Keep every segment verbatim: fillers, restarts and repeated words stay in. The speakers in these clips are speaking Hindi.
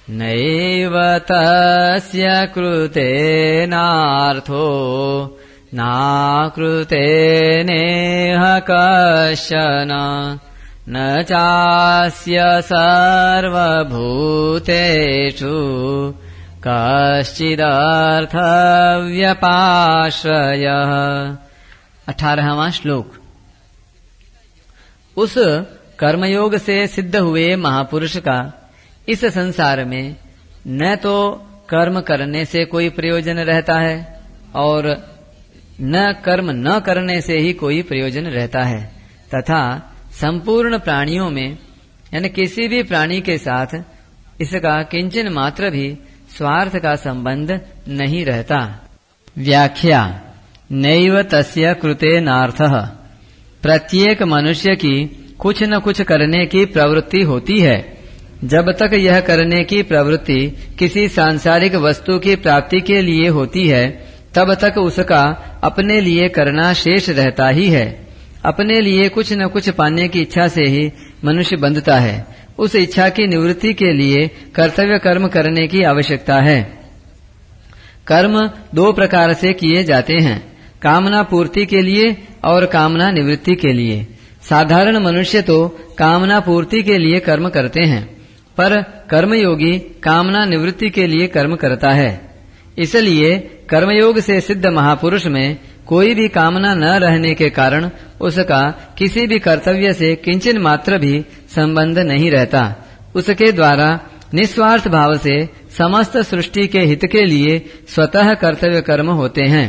नैव तस्य कृतेनार्थो नाकृतेनेह कश्चन न चास्य सर्वभूतेषु कश्चिदर्थव्यपाश्रयः। अठारहवां श्लोक। उस कर्मयोग से सिद्ध हुए महापुरुष का इस संसार में न तो कर्म करने से कोई प्रयोजन रहता है और न कर्म न करने से ही कोई प्रयोजन रहता है, तथा संपूर्ण प्राणियों में यानी किसी भी प्राणी के साथ इसका किंचन मात्र भी स्वार्थ का संबंध नहीं रहता। व्याख्या। नैव तस्य कृतेनार्थः। प्रत्येक मनुष्य की कुछ न कुछ करने की प्रवृत्ति होती है। जब तक यह करने की प्रवृत्ति किसी सांसारिक वस्तु की प्राप्ति के लिए होती है, तब तक उसका अपने लिए करना शेष रहता ही है। अपने लिए कुछ न कुछ पाने की इच्छा से ही मनुष्य बंधता है। उस इच्छा की निवृत्ति के लिए कर्तव्य कर्म करने की आवश्यकता है। कर्म दो प्रकार से किए जाते हैं, कामना पूर्ति के लिए और कामना निवृत्ति के लिए। साधारण मनुष्य तो कामना पूर्ति के लिए कर्म करते हैं, पर कर्मयोगी कामना निवृत्ति के लिए कर्म करता है। इसलिए कर्मयोग से सिद्ध महापुरुष में कोई भी कामना न रहने के कारण उसका किसी भी कर्तव्य से किंचन मात्र भी संबंध नहीं रहता। उसके द्वारा निस्वार्थ भाव से समस्त सृष्टि के हित के लिए स्वतः कर्तव्य कर्म होते हैं।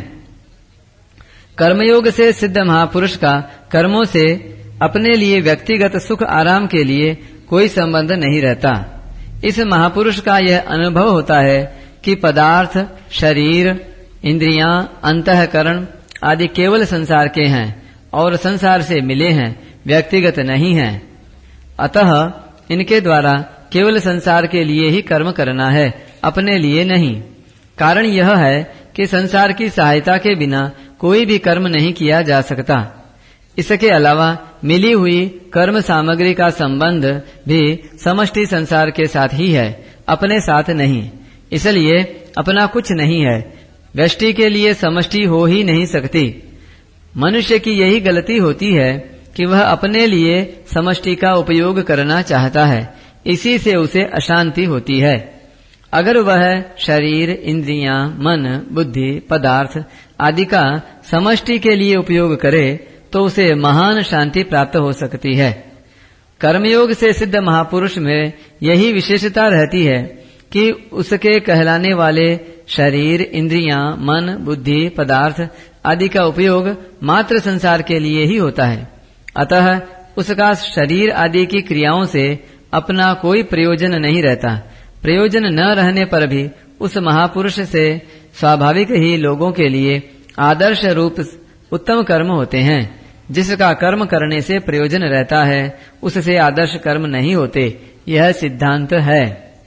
कर्मयोग से सिद्ध महापुरुष का कर्मों से अपने लिए व्यक्तिगत सुख आराम के लिए कोई संबंध नहीं रहता। इस महापुरुष का यह अनुभव होता है कि पदार्थ, शरीर, इंद्रियां, अंतःकरण आदि केवल संसार के हैं और संसार से मिले हैं, व्यक्तिगत नहीं हैं। अतः इनके द्वारा केवल संसार के लिए ही कर्म करना है, अपने लिए नहीं। कारण यह है कि संसार की सहायता के बिना कोई भी कर्म नहीं किया जा सकता। इसके अलावा मिली हुई कर्म सामग्री का संबंध भी समष्टि संसार के साथ ही है, अपने साथ नहीं। इसलिए अपना कुछ नहीं है, व्यष्टि के लिए समष्टि हो ही नहीं सकती। मनुष्य की यही गलती होती है कि वह अपने लिए समष्टि का उपयोग करना चाहता है, इसी से उसे अशांति होती है। अगर वह शरीर, इंद्रियां, मन, बुद्धि, पदार्थ आदि का समष्टि के लिए उपयोग करे तो उसे महान शांति प्राप्त हो सकती है। कर्मयोग से सिद्ध महापुरुष में यही विशेषता रहती है कि उसके कहलाने वाले शरीर, इंद्रियां, मन, बुद्धि, पदार्थ आदि का उपयोग मात्र संसार के लिए ही होता है। अतः उसका शरीर आदि की क्रियाओं से अपना कोई प्रयोजन नहीं रहता। प्रयोजन न रहने पर भी उस महापुरुष से स्वाभाविक ही लोगों के लिए आदर्श रूप उत्तम कर्म होते हैं। जिसका कर्म करने से प्रयोजन रहता है, उससे आदर्श कर्म नहीं होते, यह सिद्धांत है।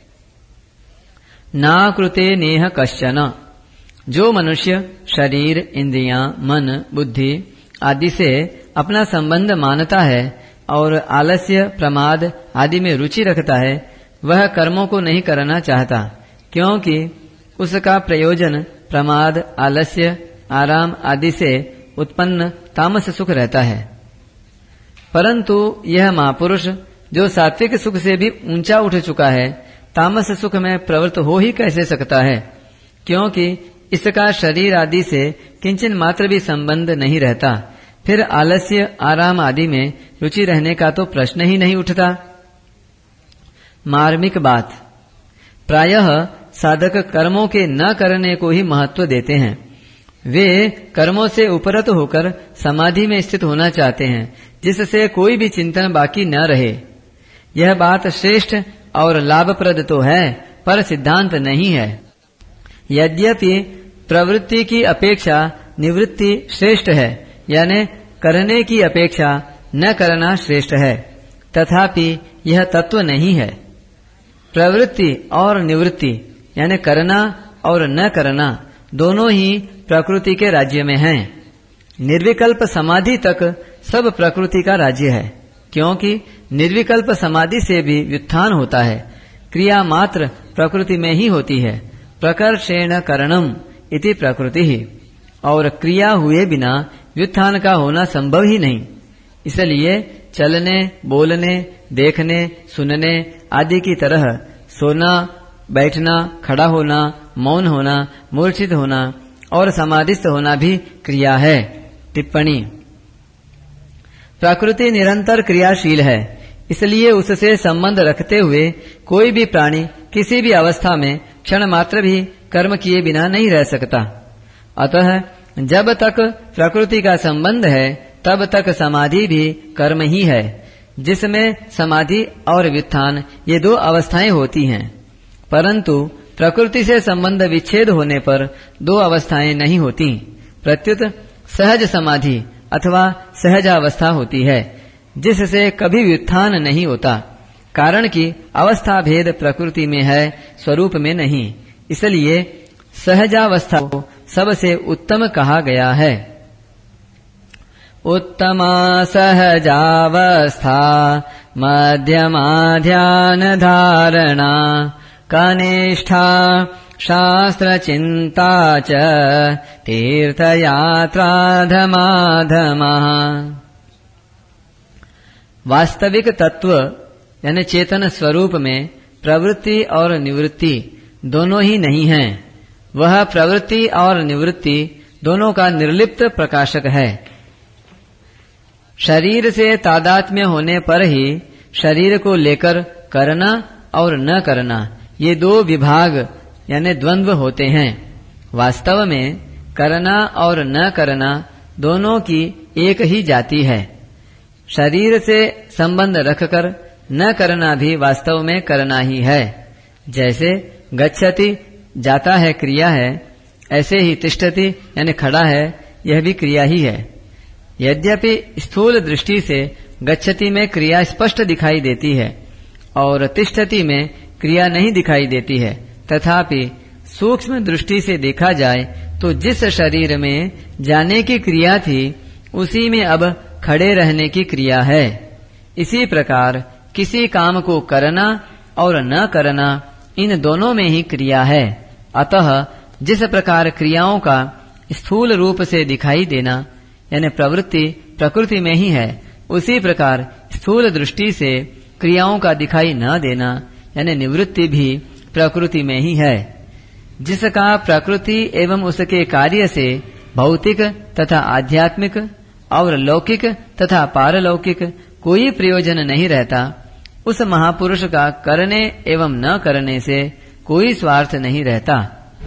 ना कृते नेह कश्चन। जो मनुष्य शरीर, इंद्रियां, मन, बुद्धि आदि से अपना संबंध मानता है और आलस्य, प्रमाद आदि में रुचि रखता है, वह कर्मों को नहीं करना चाहता, क्योंकि उसका प्रयोजन प्रमाद, आलस्य, आराम आदि से उत्पन्न तामस सुख रहता है। परंतु यह महापुरुष जो सात्विक सुख से भी ऊंचा उठ चुका है, तामस सुख में प्रवृत्त हो ही कैसे सकता है, क्योंकि इसका शरीर आदि से किंचन मात्र भी संबंध नहीं रहता। फिर आलस्य, आराम आदि में रुचि रहने का तो प्रश्न ही नहीं उठता। मार्मिक बात। प्रायः साधक कर्मों के न करने को ही महत्व देते हैं। वे कर्मों से उपरत होकर समाधि में स्थित होना चाहते हैं, जिससे कोई भी चिंतन बाकी न रहे। यह बात श्रेष्ठ और लाभप्रद तो है, पर सिद्धांत नहीं है। यद्यपि प्रवृत्ति की अपेक्षा निवृत्ति श्रेष्ठ है, यानी करने की अपेक्षा न करना श्रेष्ठ है, तथापि यह तत्व नहीं है। प्रवृत्ति और निवृत्ति यानी करना और न करना दोनों ही प्रकृति के राज्य में हैं। निर्विकल्प समाधि तक सब प्रकृति का राज्य है, क्योंकि निर्विकल्प समाधि से भी व्युत्थान होता है। क्रिया मात्र प्रकृति में ही होती है। प्रकर्षेण करणम इति प्रकृति ही, और क्रिया हुए बिना व्युत्थान का होना संभव ही नहीं। इसलिए चलने, बोलने, देखने, सुनने आदि की तरह सोना, बैठना, खड़ा होना, मौन होना, मूर्छित होना और समाधिस्थ होना भी क्रिया है। टिप्पणी: प्रकृति निरंतर क्रियाशील है, इसलिए उससे संबंध रखते हुए कोई भी प्राणी किसी भी अवस्था में क्षण मात्र भी कर्म किए बिना नहीं रह सकता। अतः जब तक प्रकृति का संबंध है तब तक समाधि भी कर्म ही है, जिसमें समाधि और व्युत्थान ये दो अवस्थाएं होती हैं। परंतु प्रकृति से संबंध विच्छेद होने पर दो अवस्थाएं नहीं होती, प्रत्युत सहज समाधि अथवा सहजावस्था होती है, जिससे कभी व्युत्थान नहीं होता, कारण कि अवस्था भेद प्रकृति में है, स्वरूप में नहीं। इसलिए सहजावस्था को सबसे उत्तम कहा गया है। उत्तमा सहजावस्था मध्यमा ध्यान धारणा कनिष्ठा शास्त्र चिंता च तीर्थयात्रा धमाधमा। वास्तविक तत्व यानी चेतन स्वरूप में प्रवृत्ति और निवृत्ति दोनों ही नहीं हैं। वह प्रवृत्ति और निवृत्ति दोनों का निर्लिप्त प्रकाशक है। शरीर से तादात्म्य होने पर ही शरीर को लेकर करना और न करना ये दो विभाग यानी द्वंद्व होते हैं। वास्तव में करना और न करना दोनों की एक ही जाति है। शरीर से संबंध रखकर न करना भी वास्तव में करना ही है। जैसे गच्छति जाता है क्रिया है, ऐसे ही तिष्ठति यानी खड़ा है यह भी क्रिया ही है। यद्यपि स्थूल दृष्टि से गच्छति में क्रिया स्पष्ट दिखाई देती है और तिष्ठति में क्रिया नहीं दिखाई देती है, तथापि सूक्ष्म दृष्टि से देखा जाए तो जिस शरीर में जाने की क्रिया थी उसी में अब खड़े रहने की क्रिया है। इसी प्रकार किसी काम को करना और न करना इन दोनों में ही क्रिया है। अतः जिस प्रकार क्रियाओं का स्थूल रूप से दिखाई देना यानी प्रवृत्ति प्रकृति में ही है, उसी प्रकार स्थूल दृष्टि से क्रियाओं का दिखाई न देना यानी निवृत्ति भी प्रकृति में ही है। जिसका प्रकृति एवं उसके कार्य से भौतिक तथा आध्यात्मिक और लौकिक तथा पारलौकिक कोई प्रयोजन नहीं रहता, उस महापुरुष का करने एवं न करने से कोई स्वार्थ नहीं रहता।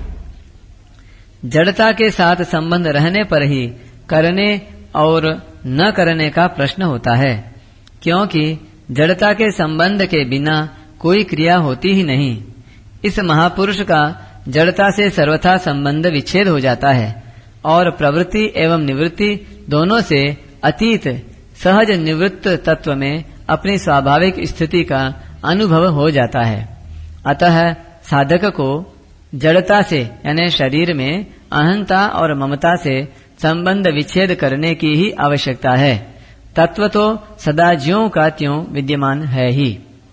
जड़ता के साथ संबंध रहने पर ही करने और न करने का प्रश्न होता है, क्योंकि जड़ता के संबंध के बिना कोई क्रिया होती ही नहीं। इस महापुरुष का जड़ता से सर्वथा संबंध विच्छेद हो जाता है और प्रवृत्ति एवं निवृत्ति दोनों से अतीत सहज निवृत्त तत्व में अपनी स्वाभाविक स्थिति का अनुभव हो जाता है। अतः साधक को जड़ता से यानी शरीर में अहंता और ममता से संबंध विच्छेद करने की ही आवश्यकता है। तत्व तो सदा ज्यों का त्यों विद्यमान है ही।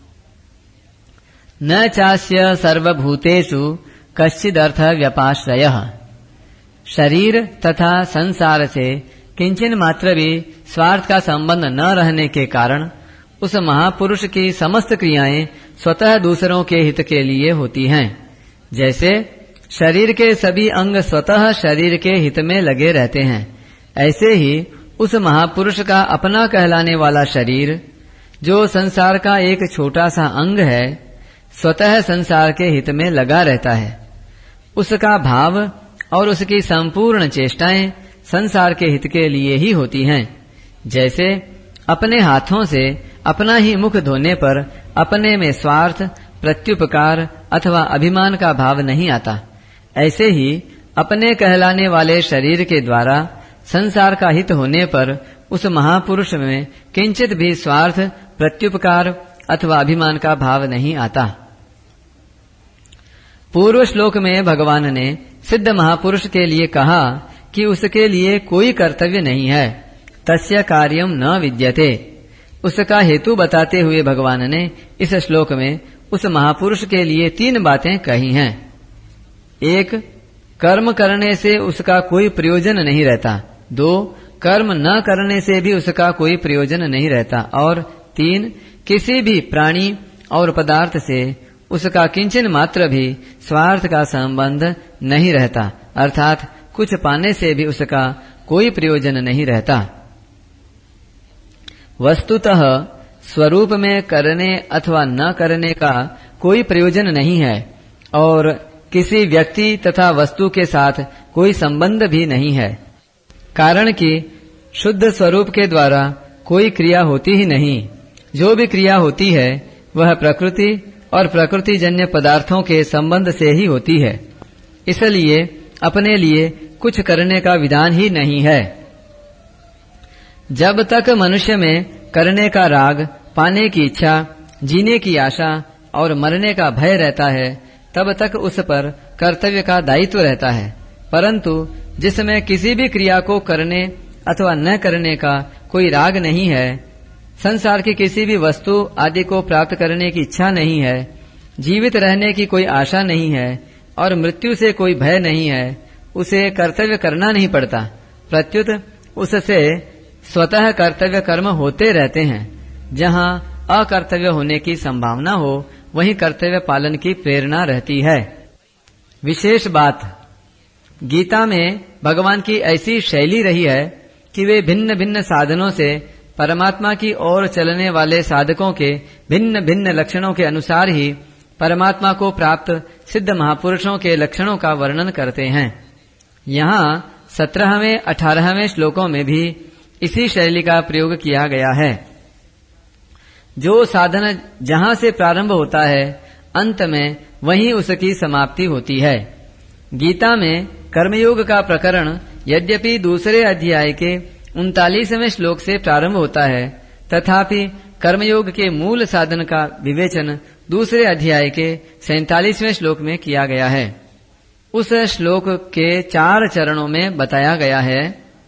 न चास्य सर्वभूतेषु कश्चिदर्थ व्यपाश्रयः। शरीर तथा संसार से किंचन मात्र भी स्वार्थ का संबंध न रहने के कारण उस महापुरुष की समस्त क्रियाएं स्वतः दूसरों के हित के लिए होती हैं। जैसे शरीर के सभी अंग स्वतः शरीर के हित में लगे रहते हैं, ऐसे ही उस महापुरुष का अपना कहलाने वाला शरीर जो संसार का एक छोटा सा अंग है, स्वतः संसार के हित में लगा रहता है। उसका भाव और उसकी संपूर्ण चेष्टाएं संसार के हित के लिए ही होती हैं। जैसे अपने हाथों से अपना ही मुख धोने पर अपने में स्वार्थ, प्रत्युपकार अथवा अभिमान का भाव नहीं आता, ऐसे ही अपने कहलाने वाले शरीर के द्वारा संसार का हित होने पर उस महापुरुष में किंचित भी स्वार्थ, प्रत्युपकार अथवा अभिमान का भाव नहीं आता। पूर्व श्लोक में भगवान ने सिद्ध महापुरुष के लिए कहा कि उसके लिए कोई कर्तव्य नहीं है, तस्य कार्यम न विद्यते। उसका हेतु बताते हुए भगवान ने इस श्लोक में उस महापुरुष के लिए तीन बातें कही हैं। एक, कर्म करने से उसका कोई प्रयोजन नहीं रहता। दो, कर्म न करने से भी उसका कोई प्रयोजन नहीं रहता। और तीन, किसी भी प्राणी और पदार्थ से उसका किंचन मात्र भी स्वार्थ का संबंध नहीं रहता, अर्थात कुछ पाने से भी उसका कोई प्रयोजन नहीं रहता। वस्तुतः स्वरूप में करने अथवा न करने का कोई प्रयोजन नहीं है और किसी व्यक्ति तथा वस्तु के साथ कोई संबंध भी नहीं है, कारण कि शुद्ध स्वरूप के द्वारा कोई क्रिया होती ही नहीं। जो भी क्रिया होती है वह प्रकृति और प्रकृतिजन्य पदार्थों के संबंध से ही होती है, इसलिए अपने लिए कुछ करने का विधान ही नहीं है। जब तक मनुष्य में करने का राग, पाने की इच्छा, जीने की आशा और मरने का भय रहता है, तब तक उस पर कर्तव्य का दायित्व रहता है। परंतु जिसमें किसी भी क्रिया को करने अथवा न करने का कोई राग नहीं है, संसार की किसी भी वस्तु आदि को प्राप्त करने की इच्छा नहीं है, जीवित रहने की कोई आशा नहीं है और मृत्यु से कोई भय नहीं है, उसे कर्तव्य करना नहीं पड़ता। प्रत्युत उससे स्वतः कर्तव्य कर्म होते रहते हैं। जहाँ अकर्तव्य होने की संभावना हो वहीं कर्तव्य पालन की प्रेरणा रहती है। विशेष बात, गीता में भगवान की ऐसी शैली रही है कि वे भिन्न भिन्न साधनों से परमात्मा की ओर चलने वाले साधकों के भिन्न भिन्न लक्षणों के अनुसार ही परमात्मा को प्राप्त सिद्ध महापुरुषों के लक्षणों का वर्णन करते हैं। यहाँ सत्रहवें अठारहवें श्लोकों में भी इसी शैली का प्रयोग किया गया है। जो साधन जहाँ से प्रारंभ होता है, अंत में वहीं उसकी समाप्ति होती है। गीता में कर्मयोग का प्रकरण यद्यपि दूसरे अध्याय के उनतालीसवें श्लोक से प्रारंभ होता है, तथापि कर्मयोग के मूल साधन का विवेचन दूसरे अध्याय के सैंतालीसवें श्लोक में किया गया है। उस श्लोक के चार चरणों में बताया गया है,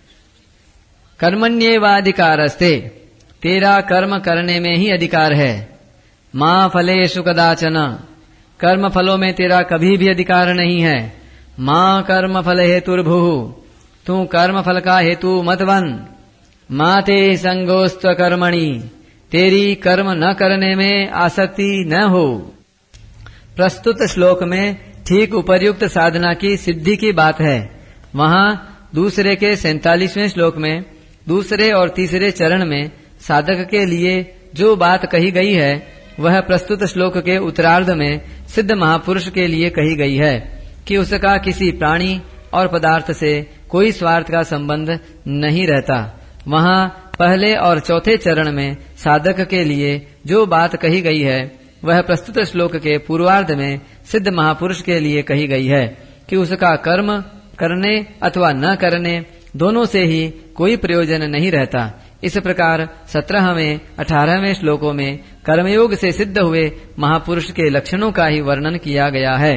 कर्मण्येवाधिकारस्ते, तेरा कर्म करने में ही अधिकार है। मां फलेषु कदाचन, कर्म फलों में तेरा कभी भी अधिकार नहीं है। मां कर्म फल हेतुर्भुः, तू कर्म फल का हेतु मत बन। मां ते संगोस्त्व कर्मणि, तेरी कर्म न करने में आसक्ति न हो। प्रस्तुत श्लोक में ठीक उपर्युक्त साधना की सिद्धि की बात है। वहाँ दूसरे के सैंतालीसवें श्लोक में दूसरे और तीसरे चरण में साधक के लिए जो बात कही गई है वह प्रस्तुत श्लोक के उत्तरार्ध में सिद्ध महापुरुष के लिए कही गई है कि उसका किसी प्राणी और पदार्थ से कोई स्वार्थ का संबंध नहीं रहता। वहाँ पहले और चौथे चरण में साधक के लिए जो बात कही गई है वह प्रस्तुत श्लोक के पूर्वार्ध में सिद्ध महापुरुष के लिए कही गई है कि उसका कर्म करने अथवा न करने दोनों से ही कोई प्रयोजन नहीं रहता। इस प्रकार सत्रहवें अठारहवें श्लोकों में कर्मयोग से सिद्ध हुए महापुरुष के लक्षणों का ही वर्णन किया गया है।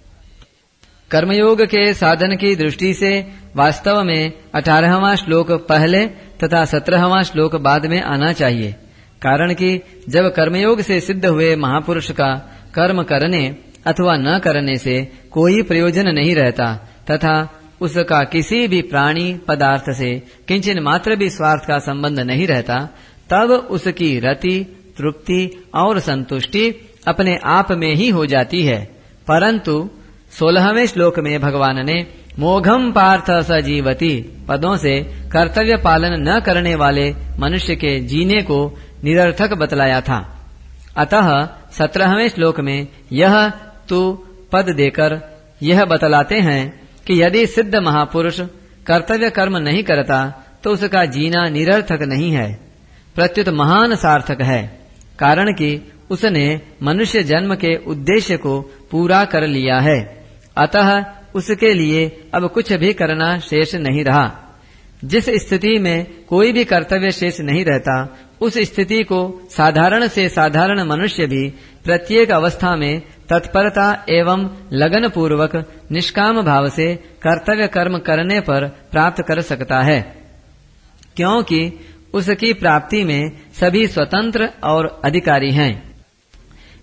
कर्मयोग के साधन की दृष्टि से वास्तव में अठारहवां श्लोक पहले तथा सत्रहवां श्लोक बाद में आना चाहिए, कारण कि जब कर्मयोग से सिद्ध हुए महापुरुष का कर्म करने अथवा न करने से कोई प्रयोजन नहीं रहता तथा उसका किसी भी प्राणी पदार्थ से किंचन मात्र भी स्वार्थ का संबंध नहीं रहता, तब उसकी रति, तृप्ति और संतुष्टि अपने आप में ही हो जाती है। परंतु सोलहवें श्लोक में भगवान ने मोघम पार्थ सजीवति पदों से कर्तव्य पालन न करने वाले मनुष्य के जीने को निरर्थक बतलाया था। अतः सत्रहवें श्लोक में यह तु पद देकर यह बतलाते हैं कि यदि सिद्ध महापुरुष कर्तव्य कर्म नहीं करता तो उसका जीना निरर्थक नहीं है, प्रत्युत महान सार्थक है, कारण कि उसने मनुष्य जन्म के उद्देश्य को पूरा कर लिया है। अतः उसके लिए अब कुछ भी करना शेष नहीं रहा। जिस स्थिति में कोई भी कर्तव्य शेष नहीं रहता, उस स्थिति को साधारण से साधारण मनुष्य भी प्रत्येक अवस्था में तत्परता एवं लगन पूर्वक निष्काम भाव से कर्तव्य कर्म करने पर प्राप्त कर सकता है, क्योंकि उसकी प्राप्ति में सभी स्वतंत्र और अधिकारी हैं।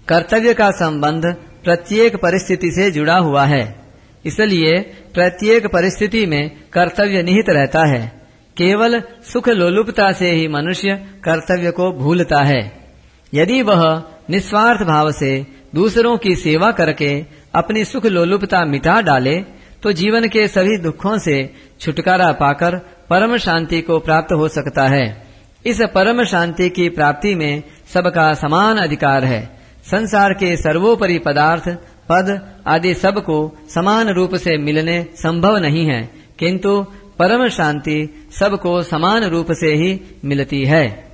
कर्तव्य का संबंध प्रत्येक परिस्थिति से जुड़ा हुआ है, इसलिए प्रत्येक परिस्थिति में कर्तव्य निहित रहता है। केवल सुख लोलुपता से ही मनुष्य कर्तव्य को भूलता है। यदि वह निस्वार्थ भाव से दूसरों की सेवा करके अपनी सुख लोलुपता मिटा डाले तो जीवन के सभी दुखों से छुटकारा पाकर परम शांति को प्राप्त हो सकता है। इस परम शांति की प्राप्ति में सबका समान अधिकार है। संसार के सर्वोपरि पदार्थ, पद आदि सबको समान रूप से मिलने संभव नहीं है, किंतु परम शांति सबको समान रूप से ही मिलती है।